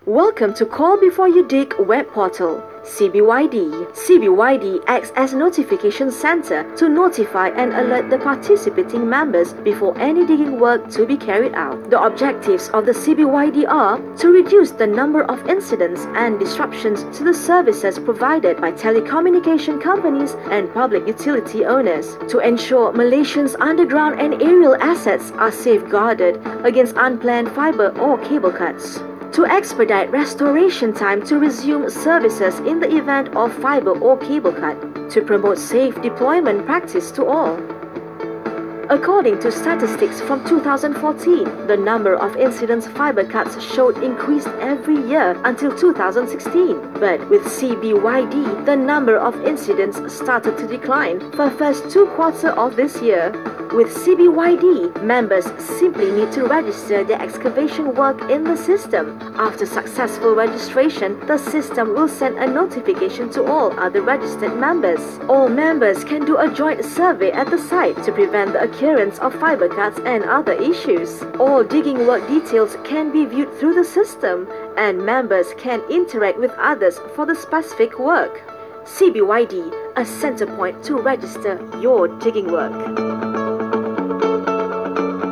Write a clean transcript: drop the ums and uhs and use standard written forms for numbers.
Welcome to Call Before You Dig web portal, CBYD. CBYD acts as notification center to notify and alert the participating members before any digging work to be carried out. The objectives of the CBYD are to reduce the number of incidents and disruptions to the services provided by telecommunication companies and public utility owners, to ensure Malaysians' underground and aerial assets are safeguarded against unplanned fibre or cable cuts, to expedite restoration time to resume services in the event of fibre or cable cut, to promote safe deployment practice to all. According to statistics from 2014, the number of incidents fibre cuts showed increased every year until 2016. But with CBYD, the number of incidents started to decline for the first 2 quarters of this year. With CBYD, members simply need to register their excavation work in the system. After successful registration, the system will send a notification to all other registered members. All members can do a joint survey at the site to prevent the occurrence of fibre cuts and other issues. All digging work details can be viewed through the system, and members can interact with others for the specific work. CBYD, a center point to register your digging work.